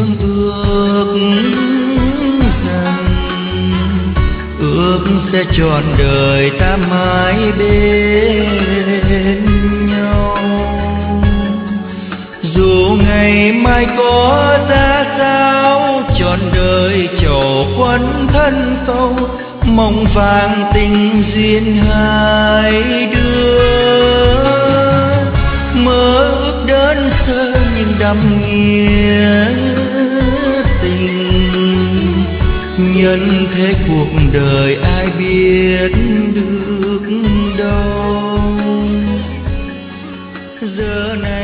thương ước rằng ước sẽ trọn đời ta mãi bên nhau. Dù ngày mai có ra sao, trọn đời trổ quấn thân câu, mong vàng tình duyên hai đứa. Mơ ước đơn sơ nhưng đậm nghĩa tình, nhân thế cuộc đời ai biết được đâu. Giờ này